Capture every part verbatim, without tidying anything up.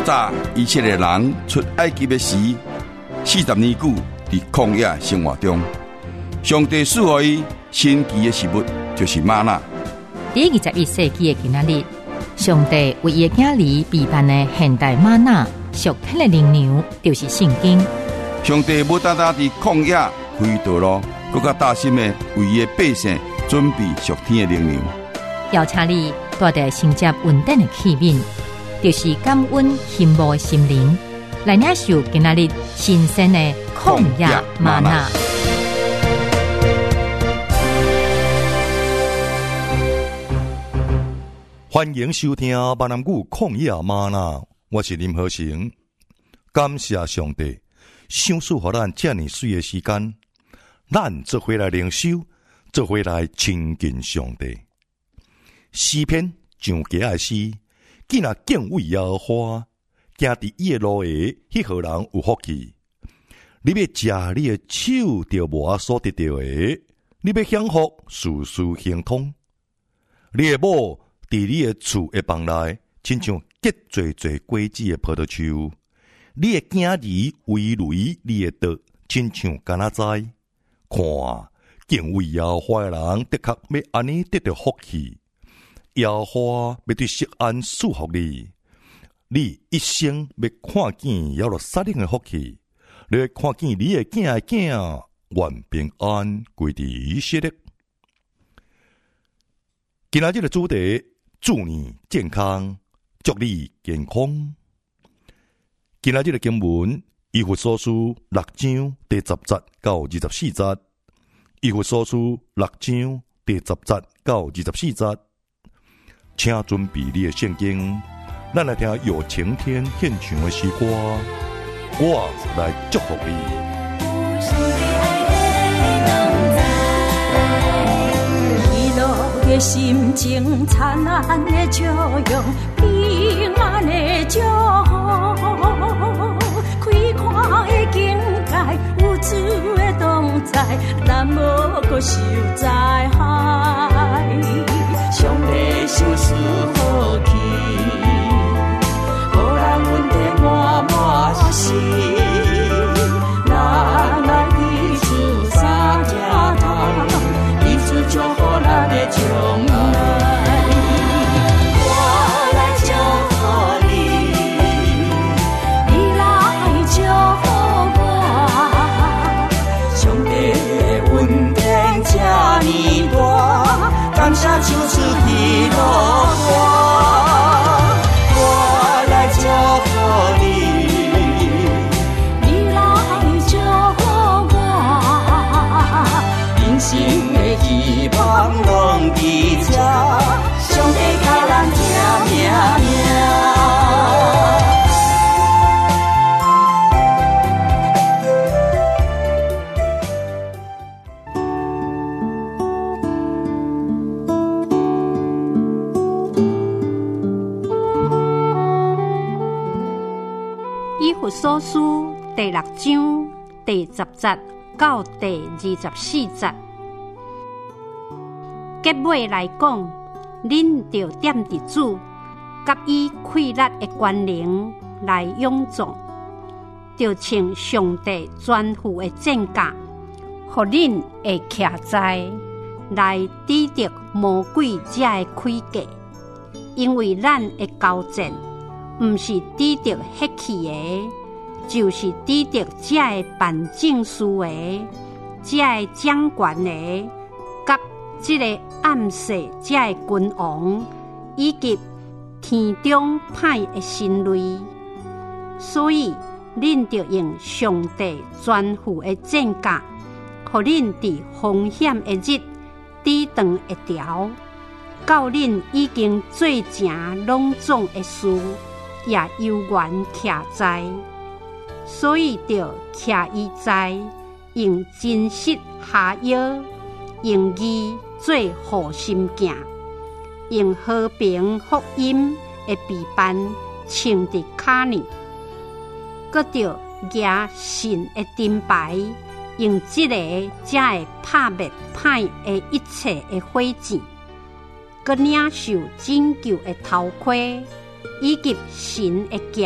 早以色列人出埃及的时，四十年久伫曠野生活中，上帝赐予伊神奇的食物，就是吗哪。 第二十一世纪的今仔日，上帝为伊的囝儿备办的现代吗哪属天的灵粮，就是圣经。 上帝无单单伫曠野开道路，更加大心的为伊的百姓准备属天的灵粮。 邀请你带着承接稳定的器皿，就是感恩羡慕的心灵，来领受今仔日新鲜的曠野嗎哪。 欢迎收听闽南语曠野嗎哪，我是林和成。感谢上帝，赏赐予咱这么水的时间，咱做回来灵修，做回来亲近上帝。诗篇上佳的诗，既然敬畏耶和华，行伫伊的路的，迄号人有福气。你要食你的手就无所得到的，你要享福，事事亨通。你的某伫你的厝的房内，亲像结侪侪果子的葡萄树；你的囝儿围垒你的道，亲像橄榄栽。看，敬畏耶和華的人，的確要安尼得到福氣。耶和華要對錫安賜福你，你一生要看見耶路撒冷的福氣，你要看見你的囝的囝，願平安歸佇以色列。今仔日的主題，祝你健康，祝你健康。今仔日的經文，以弗所書六章第十節到二十四節，以弗所書六章第十節到二十四節。請準備你的聖經，咱來聽有晴天獻唱的詩歌，我來祝福你。喜樂的心情，燦爛的笑容，平安的祝福，開闊的境界，有主的同在，咱無閣受災害。上帝賞賜福氣，予人穩定滿滿心。咱來彼此相聽同，彼此祝福咱的將來。我來祝福你，你來祝福我。上帝的恩典這麼大，感謝主賜喜樂我，我來祝福你，你來祝福我，人生的希望攏佇這，上帝甲咱聽命命。以弗所書第六章第十節到第二十四節，結尾來講，恁就點佇主，甲伊確立的權能來勇壯，就穿上帝全副的戰甲，互恁會徛在來抵敵魔鬼這的詭計，因為咱的交戰。毋是抵敵血氣的，就是抵敵這個辦政事的，這個掌權的，甲這個暗世這個君王，以及天中歹的神類。所以，恁就用上帝全副的戰甲，互恁佇風險的日抵擋會牢，到恁已經做成隆重的事。也悠遠徛在，所以就徛伊在，用真實下腰，用義做護心鏡，用和平福音的備辦穿佇腳呢，閣着舉神的盾牌，用這個才會拍滅歹的一切的火箭，閣領受拯救的頭盔。以及神的劍，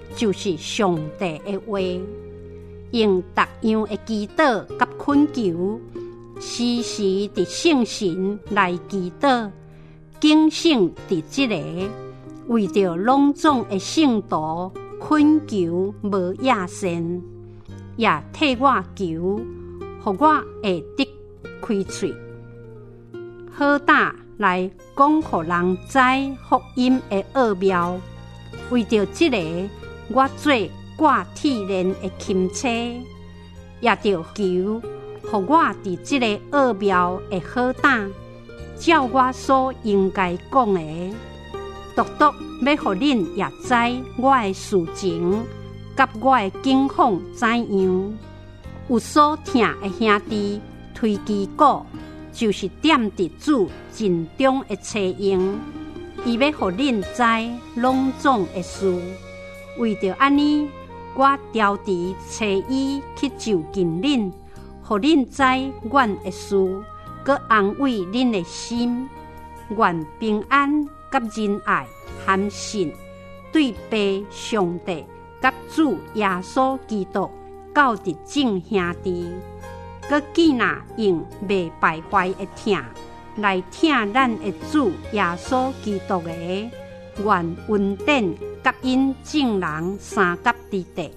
就是上帝的话，用各样的祈祷甲恳求，时时伫圣神来祈祷，警醒伫即个为着朗总的圣徒恳求无野善，也替我求，互我会得开喙，好胆来讲互人知福音的奥妙。为着即个，我做挂铁链的钦车，也着求，互我伫即个奥妙的好胆，照我所应该讲的，独独要互恁也知我的事情，甲我的境况怎样。有所听的兄弟推基鼓，就是点伫主尽忠的车用，伊要互恁知朗总的事。为着安尼，我调伫找伊去就近恁，互恁知阮的事，佮安慰恁的心。愿平安甲仁爱含信，对爸上帝甲主耶稣基督教伫正兄弟，佮记那用袂败坏的听来听咱的主耶稣基督的，愿恩典甲因众人三甲之地。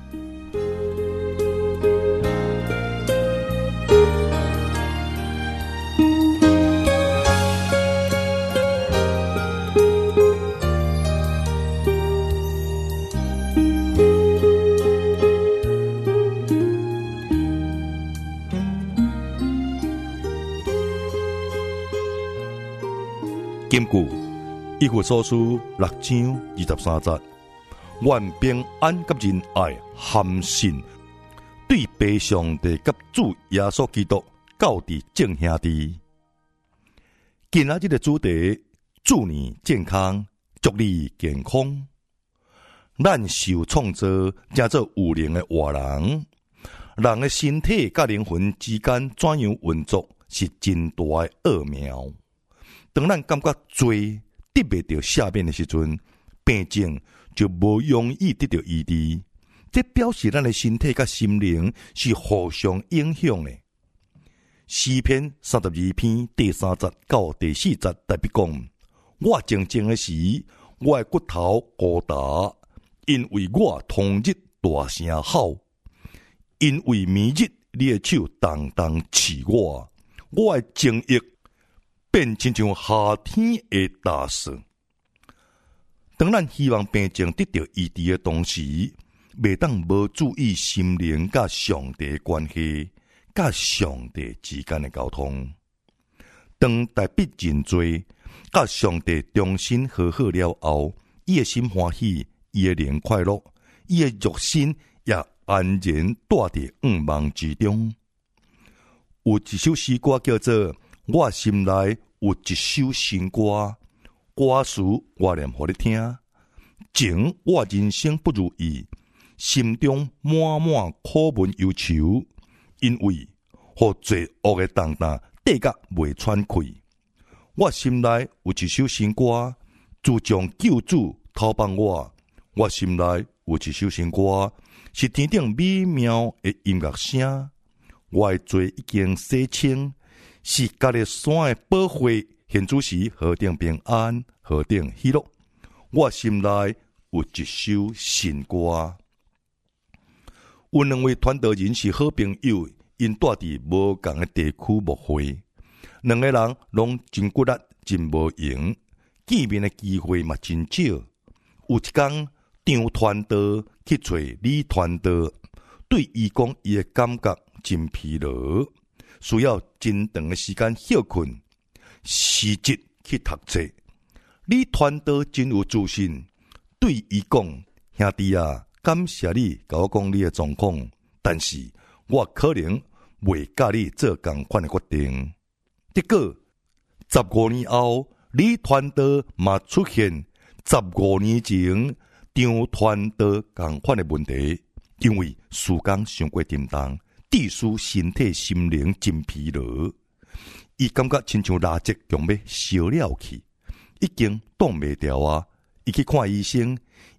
根据以弗所書六章二十三節，願平安甲仁愛含信，對爸上帝甲主耶穌基督教佇正兄弟。今仔日的主題，祝你健康，祝你健康。咱受創造正做有靈的活人，人的身體甲靈魂之間怎樣運作，是真大的奧妙。當咱感覺罪得袂到赦免的時陣，病症就無容易得到醫治。這表示咱的身體甲心靈是互相影響的。詩篇三十二篇第三節到第四節特別講：我靜靜的時，我的骨頭孤單，因為我通日大聲吼，因為暝日你的手重重刺我，我的情欲變親像夏天的大雪。當咱希望病症得到醫治的同時，袂當無注意心靈甲上帝的關係，甲上帝之間的溝通。當代筆認罪，甲上帝重新和好了後，伊的心歡喜，伊的靈快樂，伊的肉身也安然住佇願望之中。有一首詩歌叫做我心內有一首新歌，歌詞我念互你聽。前我人生不如意，心中滿滿苦悶憂愁，因為互罪惡的重擔抵甲袂喘氣。我心內有一首新歌，自從救主投放我，我心內有一首新歌，是天頂美妙的音樂聲。我的罪已經洗清，是家己山的保護，現主時何等平安，何等喜樂。我心內有一首新歌。有兩位傳道人是好朋友，因住佇無共的地區牧會，兩個人攏真骨力，真無閒，見面的機會嘛真少。有一天，張傳道去找李傳道，對伊講伊的感覺真疲勞，需要真長的時間休困，辭職去讀冊。李傳道真有自信，對伊講：兄弟啊，感謝你甲我講你的狀況，但是我可能袂甲你做同款的決定。結果十五年後，李傳道嘛出現十五年前張傳道同款的問題，因為時間太過沉重，致使身體心靈真疲勞，伊感覺親像蠟燭強要燒了去，已經擋袂掉啊！伊去看醫生，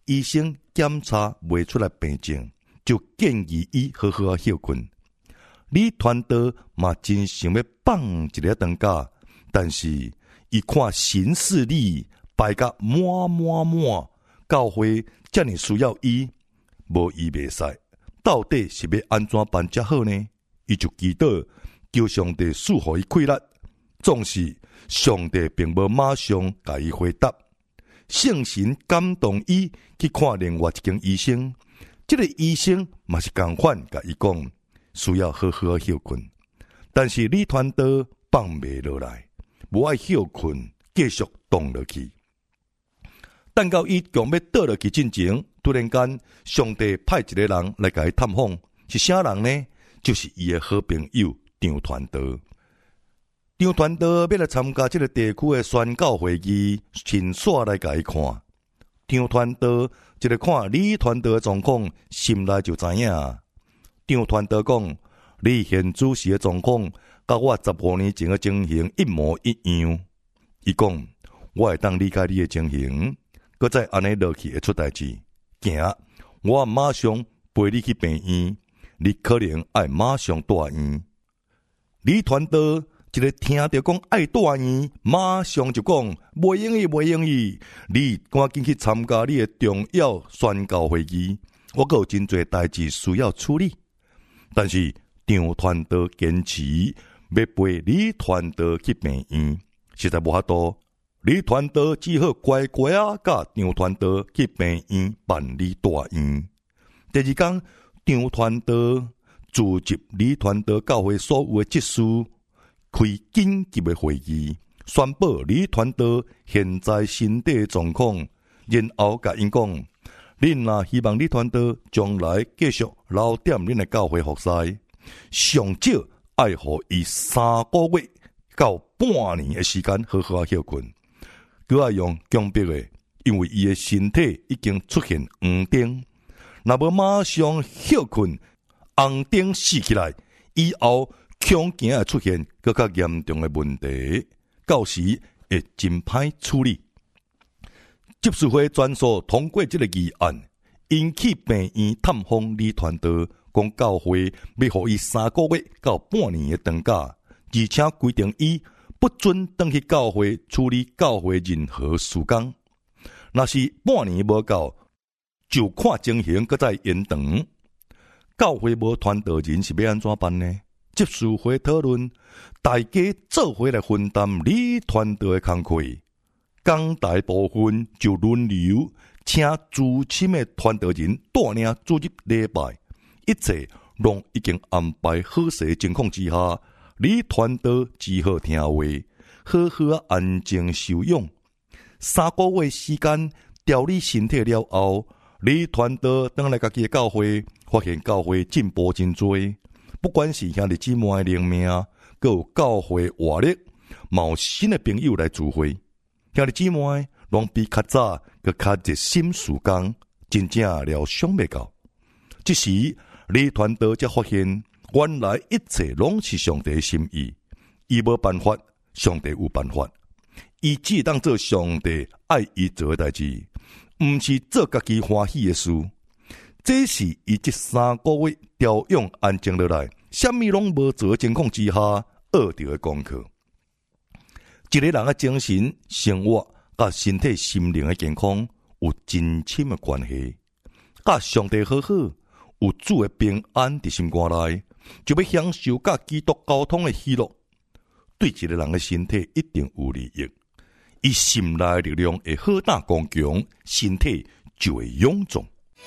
医生检查袂出来病症，就建议伊好好啊休困。李传道嘛真想要放一个长假，但是伊看行事历排甲满满满，教会遮尔需要伊，无伊袂使，到底是要安怎办才好呢？伊就祈祷，求上帝赐予伊气力。总是上帝并无马上甲伊回答，圣神感动伊去看另外一间医生，这个医生嘛是同款甲伊讲，需要好好休困。但是李传道放袂落来，无爱休困，继续动落去。等到伊强要倒落去进前，突然间，上帝派一个人来甲伊探访，是啥人呢？就是伊的好朋友张传道。张传道要来参加这个地区的宣教会议，亲自来甲伊看。张传道一个看李传道的状况，心内就知影。张传道讲，李现主时的状况，甲我十五年前的情形一模一样。伊讲，我会当理解你的情形，搁再安尼落去会出代志。行，我马上陪你去病院，你可能爱马上住院。李传道一个听到讲爱住院，马上就讲袂用意，袂用意。你赶紧去参加你的重要宣教会议，我还有真侪代志需要处理。但是张传道坚持要陪李传道去病院，实在无法度。李传道只好乖乖啊，甲张传道去病院办理住院。第二天，张传道组织李传道教会所有的职事，开紧急的会议，宣布李传道现在身体状况，然后甲因讲，恁若希望李传道将来继续留踮恁的教会服侍，上少爱互伊三个月到半年的时间好好休困。佮爱用强迫的，因为伊的身体已经出现黄疸，若无马上休困，红疸死起来，以后恐惊会出现更加严重的问题，到时会真歹处理。执事会专属通过这个议案，因去病院探访李传道，讲教会要予伊三个月到半年的长假，而且规定伊不准回去教会处理教会任何事工。若是半年无够，就看情形，搁再延长。教会无传道人是要安怎办呢？执事会讨论，大家做伙来分担李传道的工课，讲大部分就轮流请资深的传道人带领主日礼拜，一切拢已经安排好势情况之下，李传道只好听话，好好啊安静休养。三个月时间调理身体了后，李传道返来家己的教会，发现教会进步真多，不管是兄弟姊妹的灵命，还有教会活力，嘛有新的朋友来聚会。兄弟姊妹拢比较早佮较热心事工，真正了想袂到。这时李传道才发现，原来一切拢是上帝的心意。伊无办法，上帝有办法。伊只当做上帝爱伊做的代志，毋是做家己欢喜的事。这是伊这三个月调养安静落来，什么拢无做的情况之下学到的功课。一个人的精神、生活、甲身体、心灵的健康有真深的关系。甲上帝好好，有主的平安伫心肝内，就要享受甲基督交通的喜乐。对一个人的身体一定有利益，伊心内的力量会好大刚强，身体就会臃肿。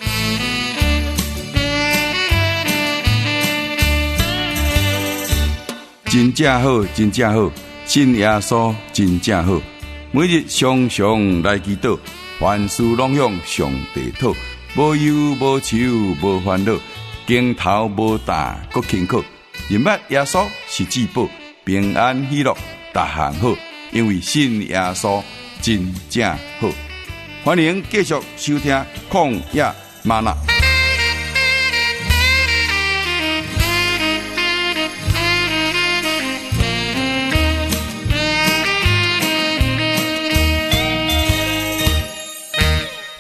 真正好，真正好，信耶稣真正好。每日常常来祈祷，凡事拢向上帝讨，无忧无愁无烦恼，镜头无大搁轻巧。认捌耶稣是至宝，平安喜乐，逐项好，因为信耶稣真正好。欢迎继续收听曠野嗎哪。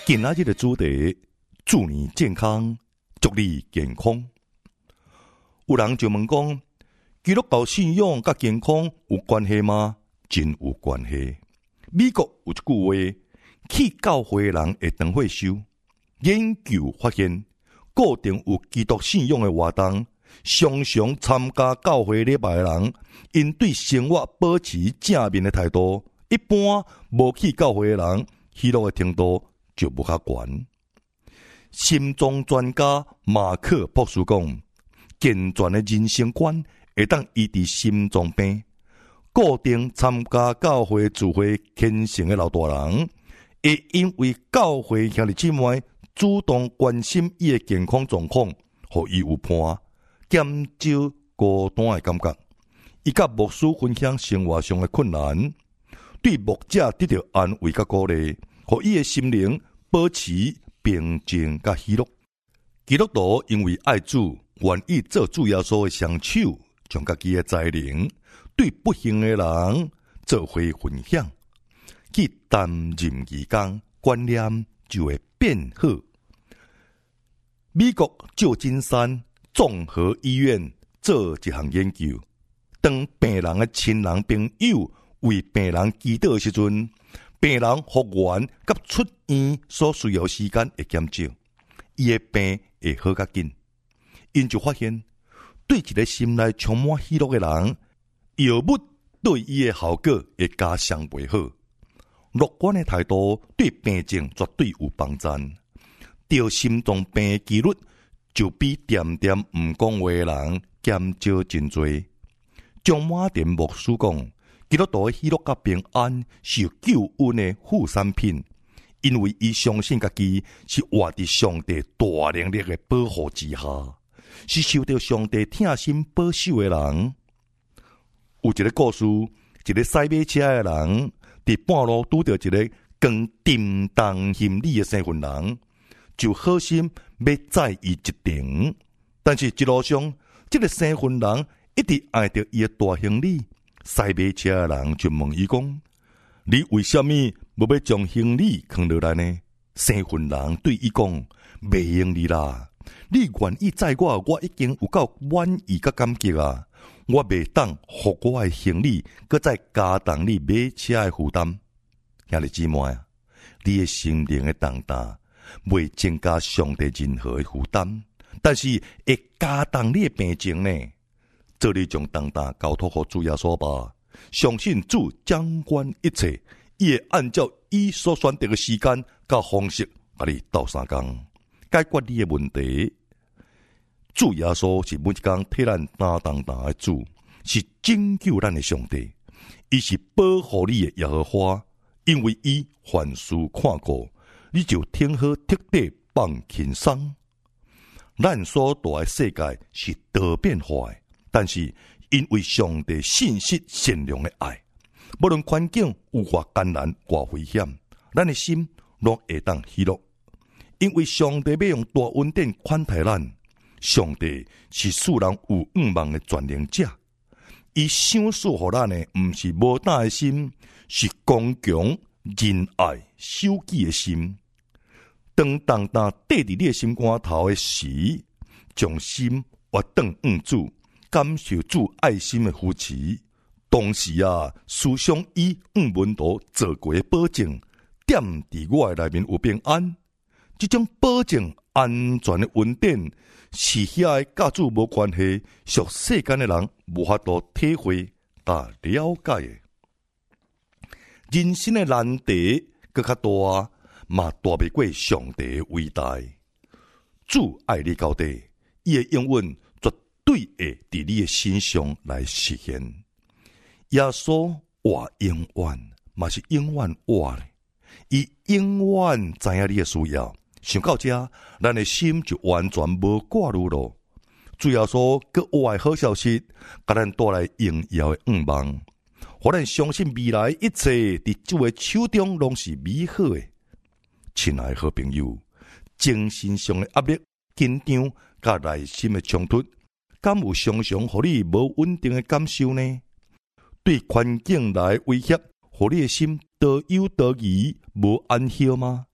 今仔日的主题，祝你健康，祝你健康。有人就问讲，基督教信仰甲健康有关系吗？真有关系。美国有一句话，去教会的人会长岁寿。研究发现，固定有基督信仰的活动，常常参加教会礼拜的人，因对生活保持正面的态度，一般无去教会的人，喜乐的程度就无较悬。心脏专家马克博士讲，健全的人生观会当医治心脏病。固定参加教会聚会虔诚的老大人，会因为教会兄弟姊妹主动关心伊的健康状况，互伊有伴，减少孤单的感觉。伊甲牧师分享生活上的困难，对牧者得到安慰甲鼓励，互伊的心灵保持平静甲喜乐。基督徒因为爱主，愿意做主耶稣的双手，将家己的才能对不幸的人做伙分享，去担任义工，观念就会变好。美国旧金山综合医院做一项研究，当病人的亲人朋友为病人祈祷的时阵，病人复原甲出院所需要时间会减少，伊的病会好较紧。因就发现，对一个心内充满喜乐的人，药物对伊的效果会加上袂好。乐观的态度对病症绝对有帮助，得心脏病的几率就比点点毋讲话的人减少真多。张马田牧师讲，基督徒的喜乐甲平安是救恩的副产品，因为伊相信家己是活伫上帝大能力的保护之下，是受到上帝疼心保守的人。有一个故事，一个驶马车的人伫半路拄到一个光叮当行李的生份人，就好心要载伊一程，但是一路上，这个生份人一直爱着伊的大行李。驶马车的人就问伊讲：“你为什么无要将行李放落来呢？”生份人对伊讲：“袂用你啦，你愿意载我，我已经有够满意甲感激啊！我袂当互我的行李，搁再加重你马车的负担。兄弟姊妹啊，你的心灵的重担袂增加上帝任何的负担，但是会加重你的病情呢。做你将重担交托给主耶稣吧，相信主掌管一切，伊会按照伊所选择的时间甲方式，甲你斗相共，解决你的问题。主耶稣是每一天替咱担重担的主，是拯救咱的上帝，伊是保护你的耶和华，因为伊凡事看过，你就听好彻底放轻松。咱所住的世界是多变化的，但是因为上帝信实善良的爱，无论环境有偌艰难偌危险，咱的心拢会当喜乐，因为上帝要用大恩典款待咱。上帝是使人有愿望的全能者，伊赏赐予咱的毋是无胆的心，是刚强、仁爱、守己的心。当重担缀伫你的心肝头的时，将心活转向主，感受主爱心的扶持。同时啊，思想以五文图做过的保证，点伫我的内面有平安。这种保证安全的稳定，是遐个甲主无关系，属世间的人无法度体会甲了解的。人生的难题更较大，嘛大不过上帝的伟大。主爱你到底，伊的应允绝对会伫你的身上来实现。耶稣话永远，嘛是永远话咧，伊永远知影你的需要。想到这，咱的心就完全无挂虑咯。主耶稣搁活的好消息，甲咱带来荣耀的愿望，互咱相信未来一切伫主的手中拢是美好的。亲爱的好朋友，精神上的压力、紧张甲内心的冲突，敢有常常互你无稳定的感受呢？对环境来威胁，互你的心多忧多疑、无安息吗？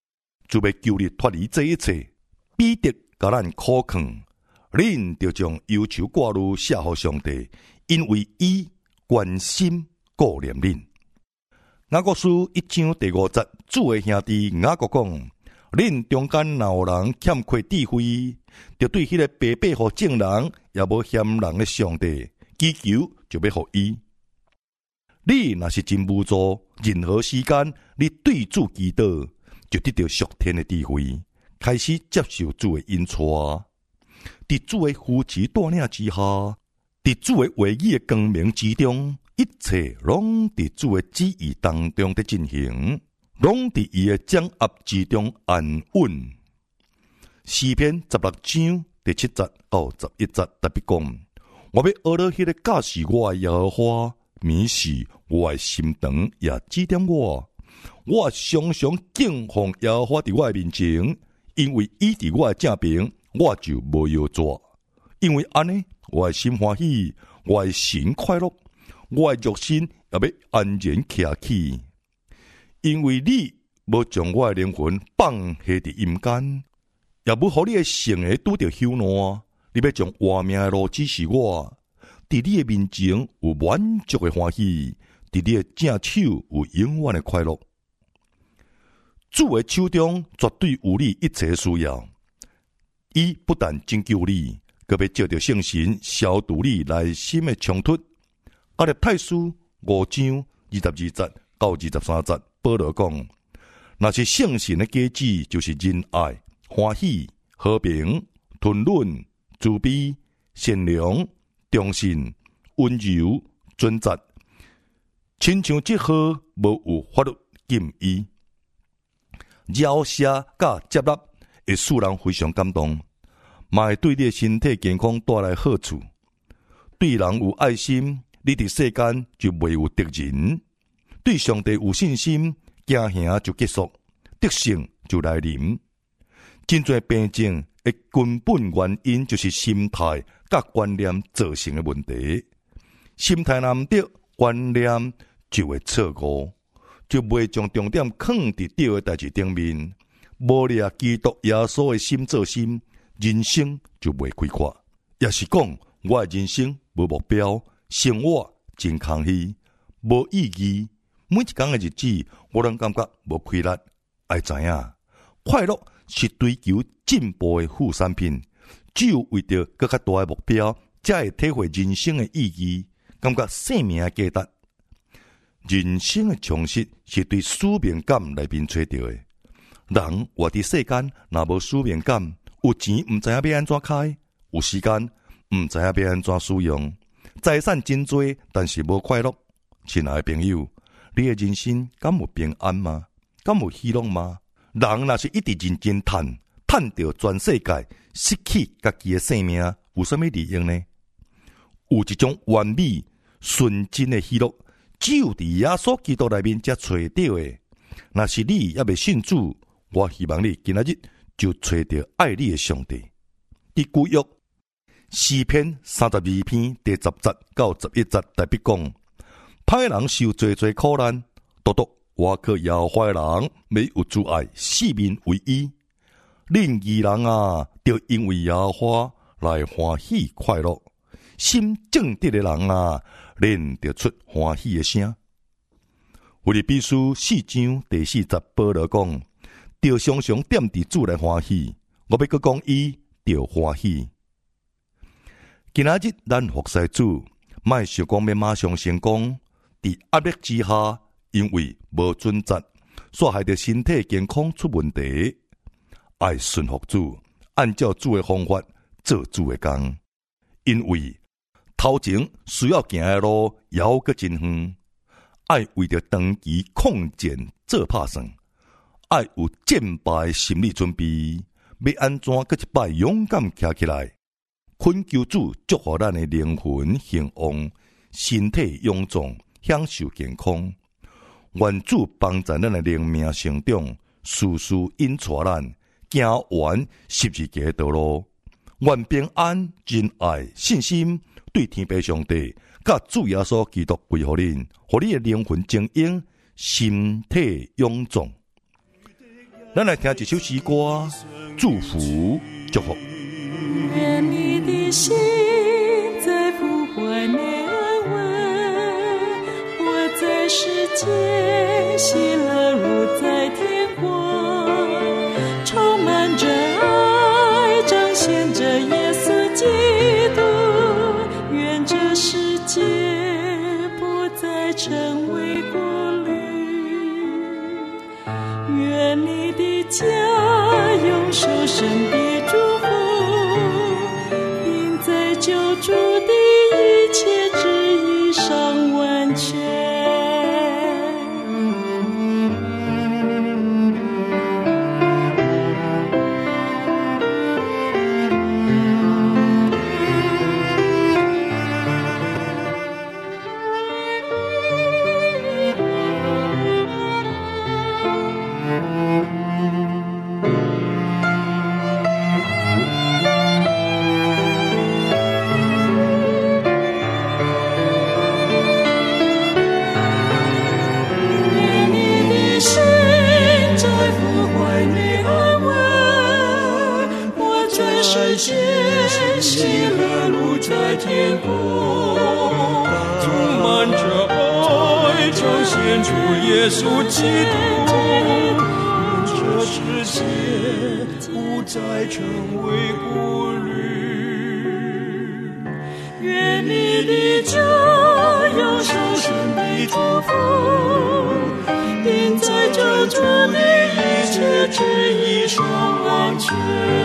就要求你脱离这一切。彼得甲咱苦劝，恁就将忧愁挂虑卸予上帝，因为伊关心顾念恁。雅各书一章第五节，主的兄弟雅各讲：恁中间若有人欠缺智慧，就对迄个白白互正人也无嫌人的上帝祈求，就要互伊。你若是真无助，任何时间你对主祈祷，就得到属天的智慧，开始接受主的恩赐。伫主的扶持带领之下，伫主的话语的光明之中，一切拢伫主的旨意当中的进行，拢伫伊的掌握之中安稳。诗篇十六章第七节到十一节特别讲：我要学了迄个教示我的耶和华，迷是我的心肠也指点我。我常常敬奉耶和华伫我的面前，因为伊伫我的正边，我就无摇抓。因为安尼，我的心欢喜，我的心快乐，我的肉身也要安然徛起。因为你无将我的灵魂放下伫阴间，也无互你的性命拄着朽烂。你要将活命的路指示我，伫你的面前有满足的欢喜，伫你的正手有永远的快乐。主的手中绝对有你一切需要，伊不但拯救你，更要借着圣神消除你内心的冲突。阿列太书五章二十二节到二十三节，保罗讲：若是圣神的价值，就是仁爱、欢喜、和平、吞忍、慈悲、善良、忠信、温柔、尊责。亲像这好无有法律禁伊，饶赦甲接纳会使人非常感动，嘛会对你的身体健康带来好处。对人有爱心，你伫世间就袂有敌人；对上帝有信心，行行就结束，得胜就来临。真侪病症的根本原因就是心态甲观念造成的问题。心态若毋对，观念就会错误，就袂将重点放伫对的代志顶面。无掠基督耶稣的心做心，人生就袂开阔。也是讲，我的人生无目标，生活真空虚，无意义。每一天的日子，我拢感觉无快乐。爱知影，快乐是追求进步的副产品。只有为着更较大的目标，才会体会人生的意义，感觉生命的价值。人生的充实是对使命感内面找到的。人活伫世间，若无使命感，有钱毋知影要安怎开，有时间毋知影要安怎使用，财产真多，但是无快乐。亲爱的朋友，你的人生敢有平安吗？敢有喜乐吗？人若是一直认真趁，趁到全世界，失去家己的性命，有啥物利益呢？有一种完美纯真的喜乐，只有伫耶稣基督内面才找到的。若是你也未信主，我希望你今仔日就找到爱你的上帝。伫旧约诗篇三十二篇第十节到十一节特别讲：歹人受侪侪苦难，独独我靠耶和华的人没有阻碍，四面为伊。恁义人啊，就因为耶和华来欢喜快乐；心正直的人啊，恁就出欢喜的声。腓立比书四章第四节，保罗讲：就常常踮伫主来欢喜。我要搁讲伊就欢喜。今仔日咱服侍主，莫想讲要马上成功，伫压力之下，因为无准则，所害得身体健康出问题。爱顺服主，按照主的方法做主的工，因为头前需要行的路遥阁真远。爱为着长期抗战做打算，爱有战败的心理准备，要安怎搁一摆勇敢站起来？恳求主祝福咱的灵魂兴旺，身体勇壮，享受健康。愿主帮助咱的灵命成长，事事引带咱行完十字架道路。愿平安、仁爱、信心对天父上帝，甲主耶稣基督归互恁，互你的灵魂精英，身体勇壮。 咱来听一首诗歌，祝福祝福。 愿你的心在复怀内安稳，我在世间喜乐如在天国，充满着爱，彰显着耶稣基督。愿这世界不再成为国旅，愿你的家拥受神的祝福，并在救主的一切旨意上完全。喜乐路在天国，充满着爱，彰显出耶稣基督。这世界不再成为国旅，愿你的家拥受神的祝福，并在救主的一切旨意上完全。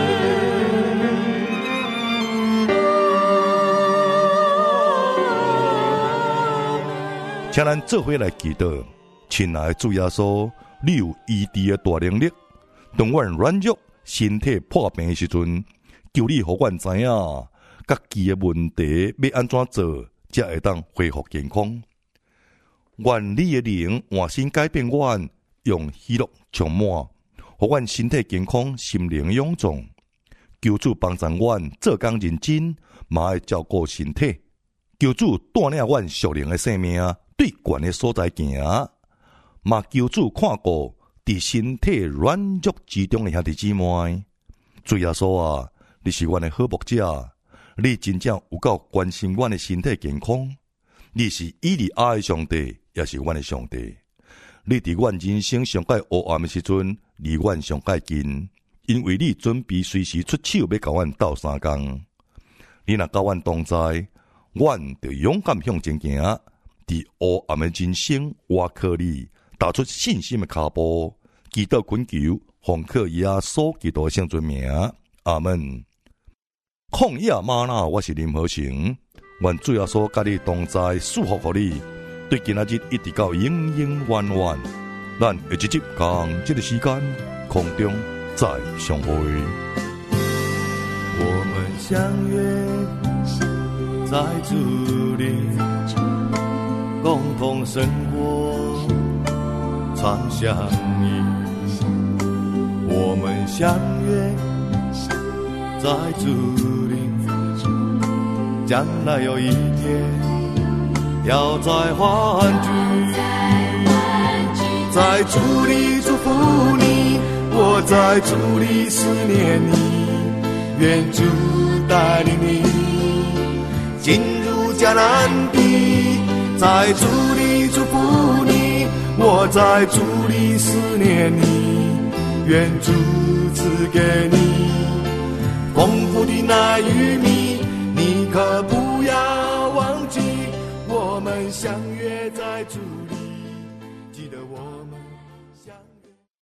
请咱做伙来祈祷，亲爱的主耶稣，你有医治的大能力。当阮软弱、身体破病的时阵，求你互阮知影，家己的问题要安怎做，才会当恢复健康。愿你的灵换心改变阮，用喜乐充满，互阮身体健康、心灵勇壮。求主帮助阮做工认真，嘛爱照顾身体。求主带领阮属灵的生命对悬的所在行，嘛求主看顾伫身体软弱之中的兄弟姊妹。主耶稣啊，你是阮的好牧者，你真正有够关心阮的身体健康。你是以利亚的上帝，也是阮的上帝。你伫阮人生上界黑暗的时阵，离阮上界近，因为你准备随时出手要甲阮斗相共。你若甲阮同在，阮就勇敢向前行。伫黑暗的人生，我靠你踏出信心的脚步，祈祷恳求，奉靠耶稣基督圣尊名，阿门。旷野吗哪，我是林和成，愿主耶稣甲你同在，祝福予你，对今仔日一直到永永远远。咱下一集同这个时间空中再相会。 我们相约在主里，共同生活，常相依。我们相约在主里，将来有一天要再欢聚。在主里祝福你，我在主里思念你。愿主带领你进入迦南地。在主里祝福你，我在主里思念你。愿主赐给你丰富的奶与蜜，你可不要忘记，我们相约在主里，记得我